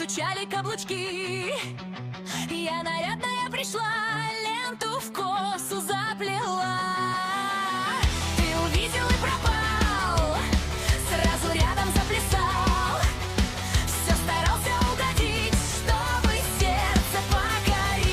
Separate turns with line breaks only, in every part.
стучали каблучки. Я нарядная пришла, ленту в косу заплела. Ты увидел и пропал, сразу рядом заплясал. Все старался угодить, чтобы сердце покорить.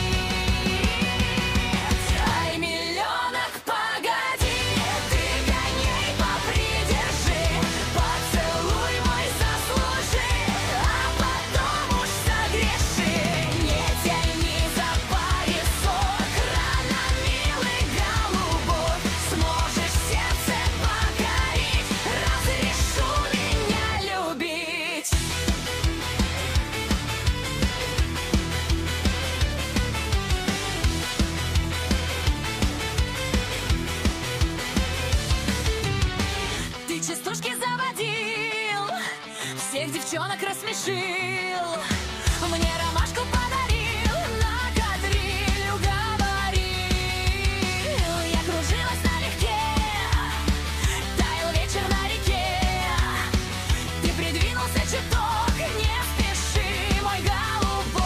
Ай, миллионок, погоди, ты коней попридержи, поцелуй мой заслужи, а потом уж согреши. Не тяни за поясок, рано, милый голубок, сможешь сердце покорить, разрешу меня любить. Ты частушки заводил, всех девчонок рассмешил, мне ромашку подарил, на кадриль уговорил. Я кружилась налегке, таял вечер на реке. Ты придвинулся чуток, не спеши, мой голубок.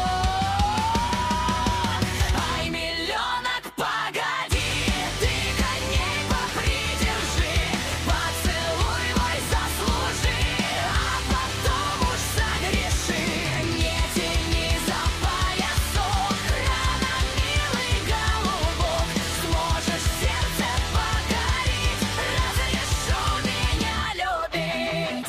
Ай, миллионок, погоди, ты коней попридержи, поцелуй мой заслужи, а потом уж согреши. Не тяни за поясок, рано, милый голубок, сможешь сердце покорить, разрешу меня любить.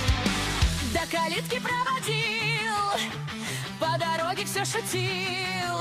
До калитки проводил, по дороге все шутил.